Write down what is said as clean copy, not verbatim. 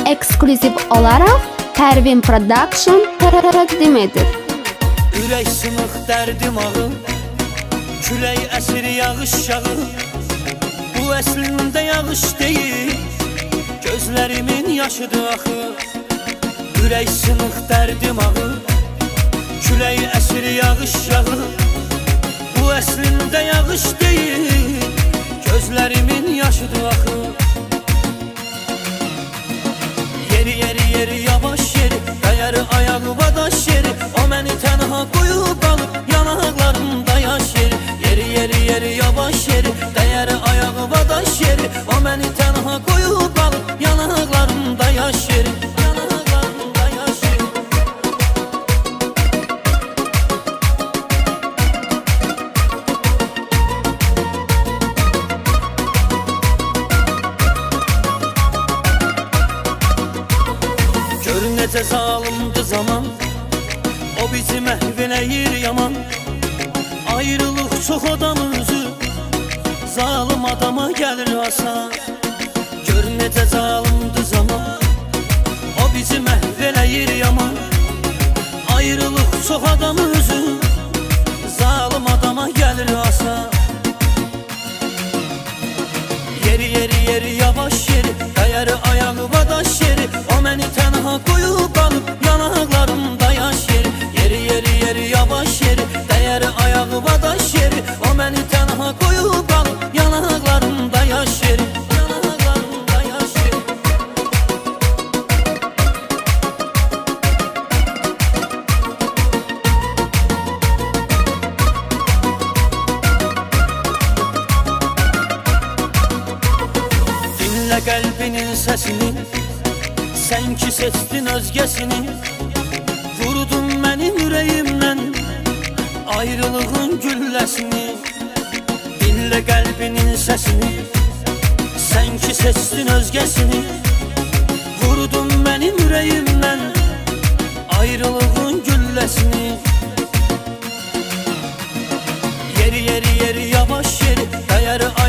ekskluziv olaraq Pervin Production təqdim edir. Ürək sınıq dərdim ağır, külək əsir yağış yağır. Bu əslində yağış deyil, gözlərimin yaşıdır axı. Ürək sınıq dərdim ağır, külək əsir yağış yağır. Bu əslində yağış deyil, gözlərimin yaşıdır axı. Yeri yavaş yeri, dəyəri ayağı vadaş yeri. O məni tənha qoyub qalıb, yanaqlarımda yaş yeri. Yeri yavaş yeri, dəyəri ayağı vadaş yeri. O məni tənha qoyub qalıb, yanaqlarımda yaş yeri. Yanaqlarımda yaş yeri. Gör necə zalımdı zaman, o bizi məhv eləyir yaman. Ayrılıq çox adam özü, zalım adama gəlir asan. Gör necə zalımdı zaman, o bizi məhv eləyir yaman. Ayrılıq çox adam özü, zalım adama gəlir asan. Yeri yavaş yeri, dəyəri ayağı vadaş yeri. O məni tənha qoyub qalıb, yanaqlarımda yaş yeri. Yeri yavaş yeri, dəyəri ayağı vadaş yeri. O məni tənha qoyub qalıb, yanaqlarımda yaş yeri. Yanaqlarımda yaş yeri. Dinlə qəlbinin səsini, sən ki seçdin özgəsini. Vurdun mənim ürəyimdən ayrılığın gülləsini. Dinlə qəlbinin səsini, sən ki seçdin özgəsini. Vurdun mənim ürəyimdən ayrılığın gülləsini. Yeri yavaş yeri, dəyəri